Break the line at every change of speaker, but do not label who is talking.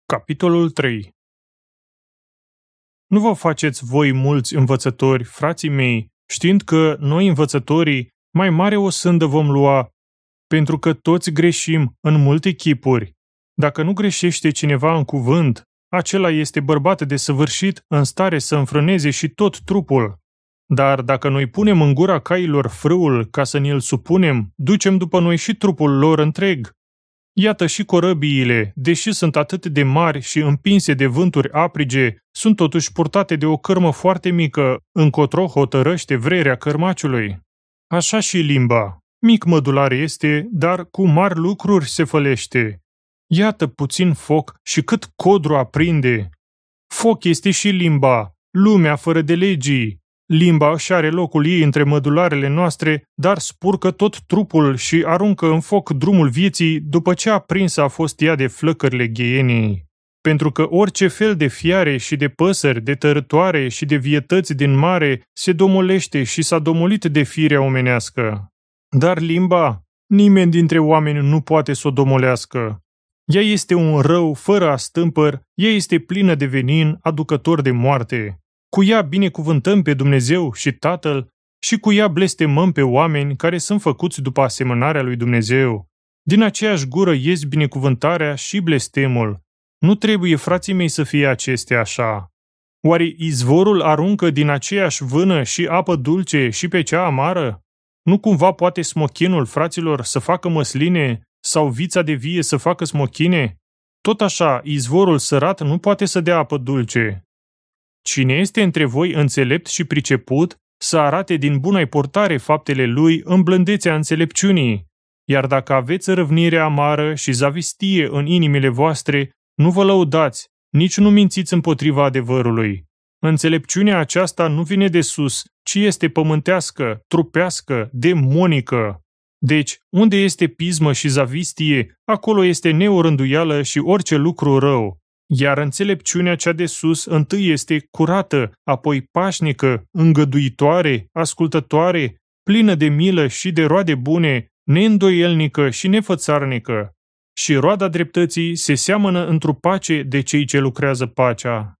Capitolul 3. Nu vă faceți voi mulți învățători, frații mei, știind că noi învățătorii mai mare o sândă vom lua, pentru că toți greșim în multe chipuri. Dacă nu greșește cineva în cuvânt, acela este bărbat desăvârșit, în stare să înfrâneze și tot trupul. Dar dacă noi punem în gura cailor frâul ca să ne-l supunem, ducem după noi și trupul lor întreg. Iată și corăbiile, deși sunt atât de mari și împinse de vânturi aprige, sunt totuși purtate de o cărmă foarte mică, încotro hotărăște vrerea cărmaciului. Așa și limba. Mic mădular este, dar cu mari lucruri se fălește. Iată puțin foc și cât codru aprinde. Foc este și limba, lumea fără de legii. Limba își are locul ei între mădularele noastre, dar spurcă tot trupul și aruncă în foc drumul vieții după ce aprinsă a fost ea de flăcările gheienii. Pentru că orice fel de fiare și de păsări, de tărătoare și de vietăți din mare se domolește și s-a domolit de firea omenească. Dar limba, nimeni dintre oameni nu poate să o domolească. Ea este un rău fără astâmpăr, ea este plină de venin, aducător de moarte. Cu ea binecuvântăm pe Dumnezeu și Tatăl și cu ea blestemăm pe oameni care sunt făcuți după asemănarea lui Dumnezeu. Din aceeași gură ies binecuvântarea și blestemul. Nu trebuie, frații mei, să fie acestea așa. Oare izvorul aruncă din aceeași vână și apă dulce și pe cea amară? Nu cumva poate smochinul, fraților, să facă măsline sau vița de vie să facă smochine? Tot așa, izvorul sărat nu poate să dea apă dulce. Cine este între voi înțelept și priceput, să arate din bună-i portare faptele lui în blândețea înțelepciunii. Iar dacă aveți răvnire amară și zavistie în inimile voastre, nu vă lăudați, nici nu mințiți împotriva adevărului. Înțelepciunea aceasta nu vine de sus, ci este pământească, trupească, demonică. Deci, unde este pismă și zavistie, acolo este neorânduială și orice lucru rău. Iar înțelepciunea cea de sus întâi este curată, apoi pașnică, îngăduitoare, ascultătoare, plină de milă și de roade bune, neîndoielnică și nefățarnică. Și roada dreptății se seamănă într-o pace de cei ce lucrează pacea.